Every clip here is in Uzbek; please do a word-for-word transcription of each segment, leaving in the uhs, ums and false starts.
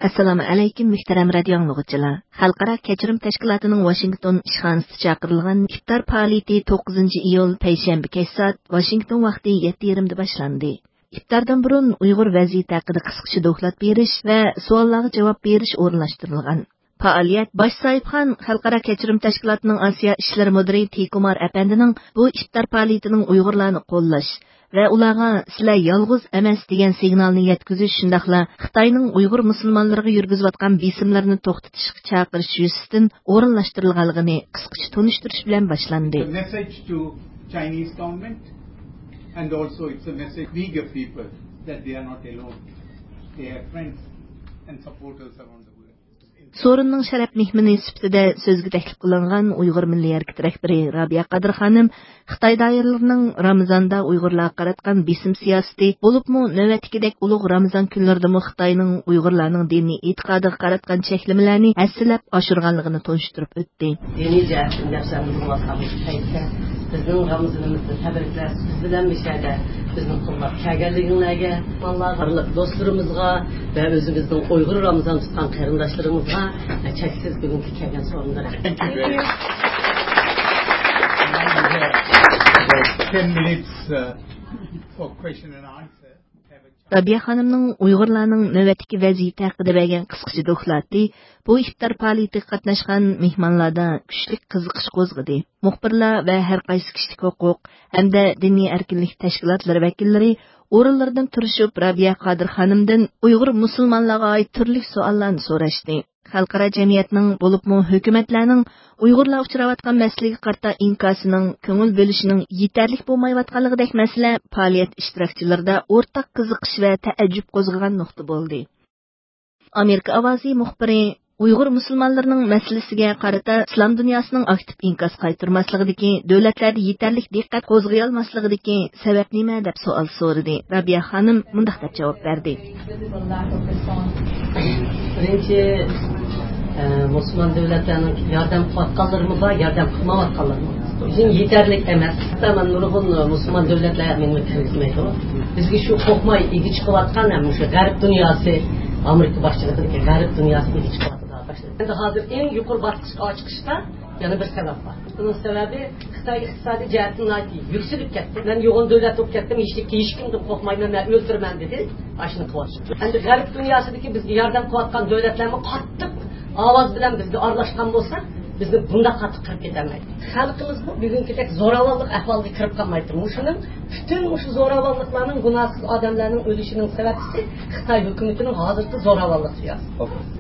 Assalomu alaykum muhtaram radio anglag'uchilar. Xalqaro kechirim tashkilotining Washington ishxonasida chaqirilgan iftor faoliyati to'qqizinchi iyul payshanba kech soat Washington vaqti yetti yarim da boshlandi. İftardan burun Uyg'ur vaziyati haqida qisqacha doklad berish va savollarga javob berish o'rinlashtirilgan. Faoliyat bosh sohibxon Xalqaro kechirim tashkilotining Osiyo ishlari mudiri Tikumar apandining bu iftor faoliyatining Uyg'urlarni qo'llash va ularga sizlar yolg'iz emas degan signalni yetkazish shundaqla Xitoyning Uyg'ur musulmonlariga yurgizayotgan besimlarni to'xtatishga chaqirish yuzasidan o'rinlashtirilganligini qisqacha tunishtirish bilan boshlandi. Message to Chinese government and also it's a message we give people that they are not alone. They have friends and supporters around the world. Sorunning sharaf mehmoni sifatida so'zga taklif qilingan Uyg'ur milliy hareket rahbari Rabiya Qadir xonim Xitoy doiralarining Ramazonda Uyg'urlarga qaratgan besim siyosati bo'libmi navbatdagidek ulug' Ramazon kunlarida Xitoyning Uyg'urlarning diniy e'tiqodiga qaratgan cheklamalarni aslab oshirganligini tunishtirib o'tdi. Diniy jihatdan bizning Ramazonimizni tabriklar siz bilan mishada bizning qo'llab kelganligingizga, Allohga, do'stlarimizga va o'zimizning Uyg'ur Ramazon tutgan qarindoshlarimizga cheksiz bugungi kelgan so'rinlar. ten minutes uh, for question and answer. Rabiya xonimning Uyg'urlarning navbatdagi vaziyati haqida bergan qisqacha doklati bu iftor faoliyatiga qatnashgan mehmonlarda kuchli qiziqish qo'zg'adi. Muxbirlar va har qaysi kishilik huquq hamda diniy erkinlik tashkilotlari vakillari o'rinlaridan turishib Rabiya Qadir xonimdan Uyg'ur musulmonlarga oid turli savollarni so'rashdi. Xalqaro jamiyatning bo'libmi hukumatlarning Uyg'urlar uchrayotgan masalaga qarta inkosining ko'ngil bo'lishining yetarli bo'lmayotganligidek masala faoliyat ishtirokchilarida o'rtaq qiziqish va taajjub qo'zg'agan nuqta bo'ldi. Amerika ovozi muxbiri Uyg'ur musulmonlarining masalasiga qarata islom dunyosining aktiv inkos qaytarmasligidagi davlatlarda yetarli diqqat qo'zg'ay olmasligidagi sabab nima deb savol so'radi. Rabiya xonim mundaq deb javob berdi. Birinchi musulmon davlatlarning yordam qilayotganlarimi bor, yordam qilmayotganlarimi bor. Bizim yetarli emas. Tamam nurg'un musulmon davlatlar meni kirgizmaydi. Bizga shu qo'rqmay igi chiqayotgan ham shu g'arb dunyosi, Amerika boshchiligidagi g'arb dunyosi igi chiqayotgan. Endi hozir eng yuqori bosqichga chiqishda yana bir sabab bor. Buning sababi Xitoy iqtisodiy jihatdan yuksalib ketdi. Men yo'g'on davlat bo'lib ketdim, hech hech kimni qo'rqmayman, men o'ldirman dedi. Ashuni qilyapti. Endi g'arb dunyosidagi bizga yordam qilayotgan davlatlarni qattiq ovoz bilan bizga aralashgan bo'lsa, bizni bunda qattiq qirib ketamaydi. Xalqimiz bu bugünkidek zo'ravonlik ahvoliga kirib qolmaydi. Shuning butun shu zo'ravonliklarning, gunohsiz odamlarning o'lishining sababisi Xitoy hukumatining hozirgi zo'ravonlik siyosati.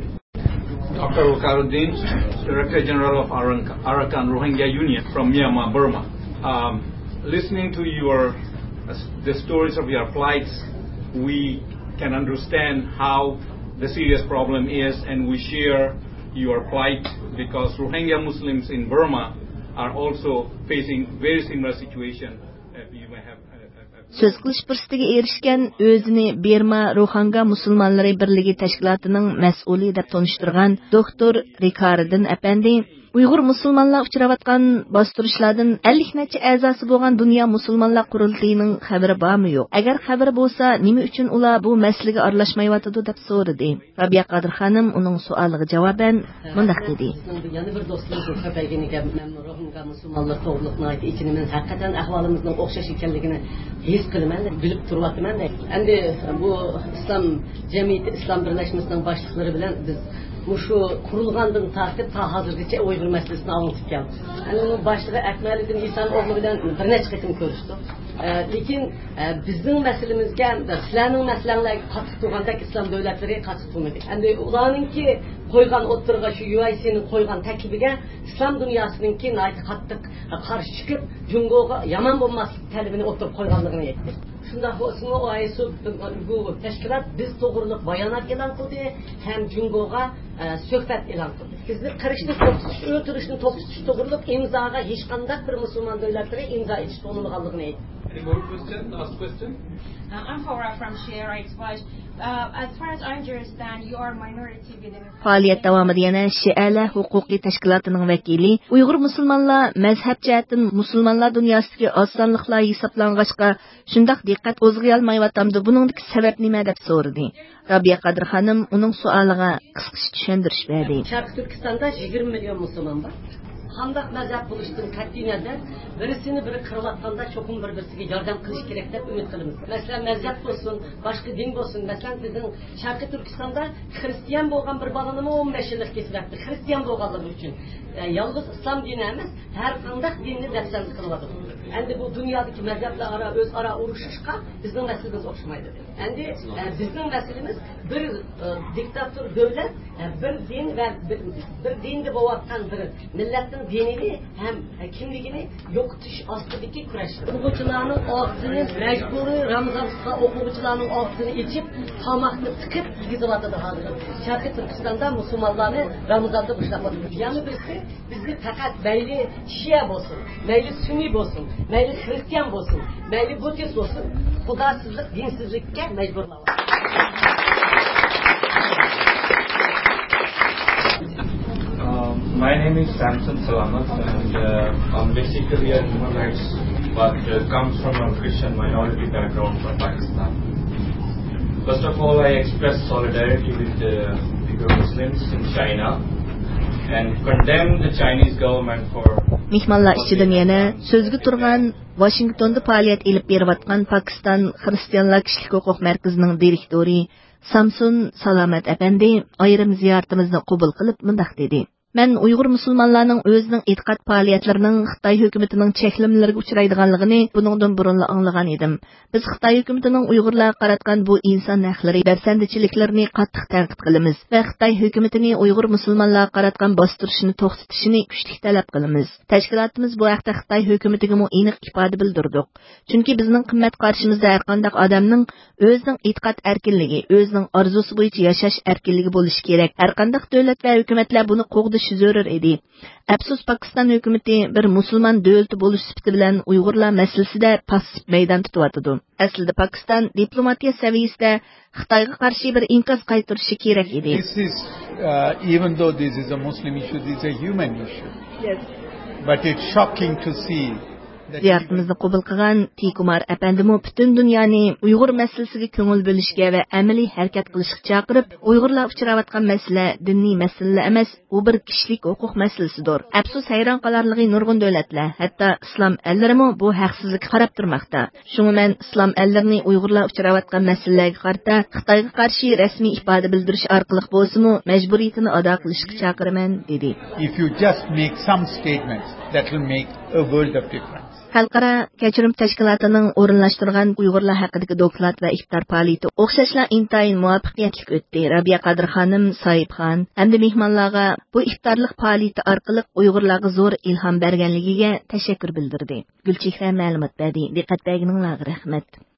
Doctor Waqaruddin, Director General of Arakan Rohingya Union from Myanmar, Burma. Um, listening to your uh, the stories of your plights, we can understand how the serious problem is, and we share your plight because Rohingya Muslims in Burma are also facing very similar situation. Uh, you may have. Söz qilish fursatiga erishgan o'zini Burma Rohingya musulmonlari birligi tashkilotining mas'uli deb tanishtirgan doktor Rikardin apandi Uyg'ur musulmonlar uchrayotgan bostirishlardan ellik necha a'zosi bo'lgan dunyo musulmonlar qurultiyining xabari bormi yo'q? Agar xabari bo'lsa, nima uchun ular bu masalaga aralashmayotdi deb so'radi. Rabiya Qadir xonim uning savoliga javoban mundaq dedi. Yana bir do'stimiz Xitoyga Rohingya musulmonlar to'g'riliqni aytdi. Ichini men haqiqatan ahvolimizning o'xshash ekanligini his qilaman, bilib turibman. Endi bu islom jamiyati, islom birlashmasining boshliqlari bilan biz Muşu kurulgandan tartib ta hozirgacha Uyg'ur masalasini anlatib keldi. Yani bu başlığı Akmaliddin İhsan oğlu bilan bir necha qitim ko'rishdi. Lekin bizning masalamizga, sizlarning masalanlarga qattiq turgandek islom davlatlari qattiq turmadi. Endi ularningki qo'ygan o'ttirga shu U I C'ning qo'ygan taklibiga islom dunyosiningki qattiq qarshi chiqib, Jungoga yomon bo'lmaslik talabini o'tirib qo'yganligini aytdi. Shunda bo'lsa O I C bu tashkilot biz to'g'riliq bayonot e'lon qildi, ham Jungoga suhbat e'lon qildi. Bizni qirishni to'xtatish, o'tirishni to'xtatish to'g'riliq imzoga hech qanday bir musulmon davlatlari imzo etish to'g'riligini aytdi. Any more question? Last question? Uh, I'm Hora from Share Rights Watch. Uh, as far as I understand, you are minority within... Faoliyat davomida yana Shi'alar huquqiy tashkilotining vakili Uyg'ur musulmonlar mazhab jihatdan musulmonlar dunyosidagi osonliklar hisoblang'achqa shundaq diqqat o'zg'ayolmayotgandi. Buningdagi sabab nima deb so'radi. Rabiya Qadir xonim uning savoliga qisqacha tushuntirish berdi. Sharq Turkistonda yigirma million musulmon bor. Qandaq mazhab bo'lishdan qat'iy nazar birisini biri qirayotganda cho'qim bir-birisiga yordam qilish kerak deb umid qilamiz. Masalan, mazhab bo'lsin, boshqa din bo'lsin. Masalan, bizning Sharq Turkistonda xristian bo'lgan bir balani o'n besh yillik kesilibdi. Xristian bo'lganligi uchun yolg'iz islom dini emas, har qanday dinni dafsan qilyapti. Endi bu dunyodagi mazhablar ara o'zaro urushishga bizning masalamiz o'xshamaydi. Endi bizning masalamiz bir diktator davlat, bir din va bir dinni bo'layotgan bir millatning dinini ham kimligini yo'qotish ostidagi kurash. O'quvchilarning og'zini majburiy Ramazonga o'quvchilarning og'zini ichib, tomoqni tiqib yeyizyapti hozir. Sharq Turkistonda musulmonlarni Ramazonda boshlab yana birisi bizni faqat mayli Shia bo'lsin, mayli Sunni bo'lsin, mayli Xristian bo'lsin, mayli Budist bo'lsin, xudosizlik, dinsizlikka majburlayapti. My name is Samson Salamat, and uh, I'm basically a human rights, but uh, comes from a Christian minority background from Pakistan. First of all, I express solidarity with the Uyghur Muslims in China and condemn the Chinese government for... Mehmonlar ichidan yana so'zga turgan Washingtonda faoliyat olib berayotgan Pakistan Xristianlar kishilik huquq markazining direktori Samsun Salamat apandi ayrim ziyoratimizni qabul qilib mundaq dedi. Men Uyg'ur musulmonlarning o'zining e'tiqod faoliyatlarining Xitoy hukumatining cheklimlariga uchraydiganligini buningdan burun anglagan edim. Biz Xitoy hukumatining Uyg'urlarga qaratgan bu inson haqlari darsandichiliklarni qattiq tanqid qilamiz va Xitoy hukumatini Uyg'ur musulmonlarga qaratgan bostirishni to'xtatishini kuchli talab qilamiz. Tashkilotimiz bu haqda Xitoy hukumatiga aniq ifoda bildirdik. Chunki bizning qimmat qarshimizda har qanday odamning o'zining e'tiqod erkinligi, o'zining orzusi bo'yicha yashash erkinligi bo'lishi kerak. Har qanday davlat va hukumatlar buni qo'g'di zarur edi. Afsus, Pakistan hukumati bir musulmon davlati bo'lish sifati bilan Uyg'urlar masalasida passiv maydon tutyapti. Aslida Pakistan diplomatiya saviyasida Xitoyga qarshi bir inqoz qaytarishi kerak edi. This is uh, even though this is a Muslim issue, this is a human issue. Yes. But it's shocking to see ziyoratimizni qabul qilgan Tikumar apandimi butun dunyoni Uyg'ur masalasiga ko'ngil bo'lishga va amaliy harakat qilishga chaqirib, Uyg'urlar uchrayotgan masala diniy masala emas, u bir kishilik huquq masalasidir. Afsus, hayron qolarligi nurg'un davlatlar, hatto islom ellarimi bu haqsizlikka qarab turmoqda. Shunga men islom ellarini Uyg'urlar uchrayotgan masalalarga qarata Xitoyga qarshi rasmiy ifoda bildirish orqali bo'lsa-mu majburiyatini ado qilishga chaqiraman dedi. If you just make some statements, that will make a world of difference. Xalqaro kechirim tashkilotining o'rinlashtirgan Uyg'urlar haqidagi doklad va iftor faoliyati o'xshashla intayin muvaffaqiyatli o'tdi. Rabiya Qadir xonim, Soyibxon hamda mehmonlarga bu iftorlik faoliyati orqali Uyg'urlarga zo'r ilhom berganligiga tashakkur bildirdi. Gulchehra ma'lumot berdi. Diqqat berganingizga rahmat.